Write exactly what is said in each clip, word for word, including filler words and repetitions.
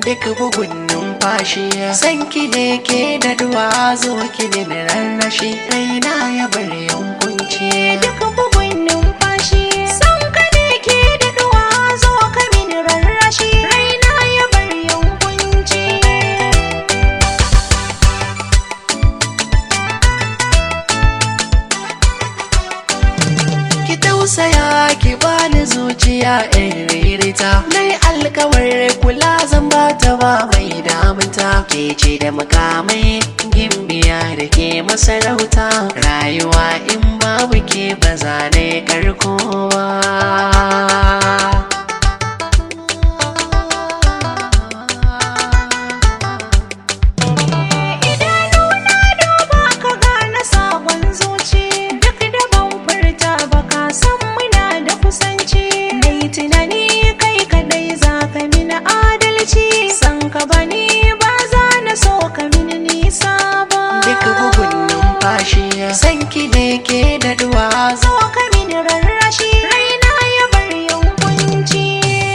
duk bugun numfashi san ki ne ke da duwa zo ki ne da rarrashi raina ya bar yankunci duk bugun numfashi san ka ne ke da duwa zo ka min rarrashi raina ya bar yankunci ki tausaya ki bani zuciya in ririta nai alkawar kula zan bata ba mai damunta ke ce da mukamai gimbiya da ke masarauta rayuwa in babu ke ba za na yi karkowa san ki ne ke da duwa zo ka min rarrashi raina ya bar yankunci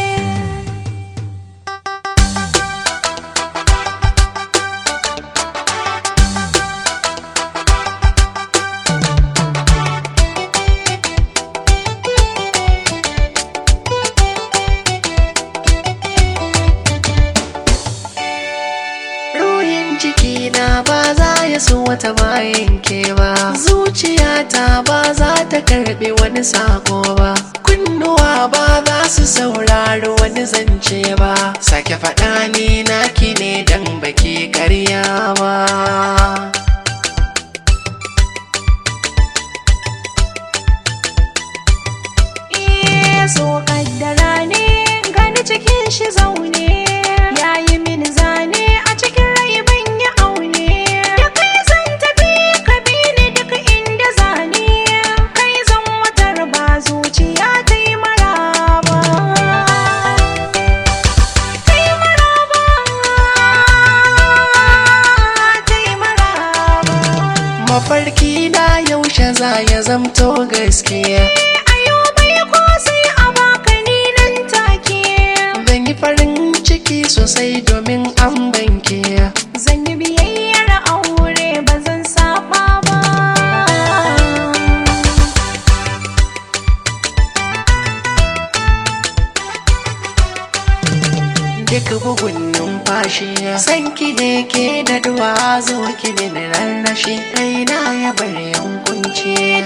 ruhin jikina ba za ya so wata bayan ke ba zuciyata ba za ta karbi wani sako ba kunnuwa ba za su saurari wani zance ba sake faɗa ni naki ne dan baki karya ba eh so kaddara ne gani cikin shi zaune yayi min zane a cikin rai ban yi aune da kai zan tafi ka bi ni duk inda zane kai zan watar ba zuciya ta yi maraba ta yi maraba ta yi maraba mafarki na yaushe za ya zamto gaskiya farin ciki sosai domin an banke zan yi biyayyar aure ba zan saba ba duk bugun numfashi san ki ne ke da duwa zo ki ne da rarrashi raina ya bar yankunci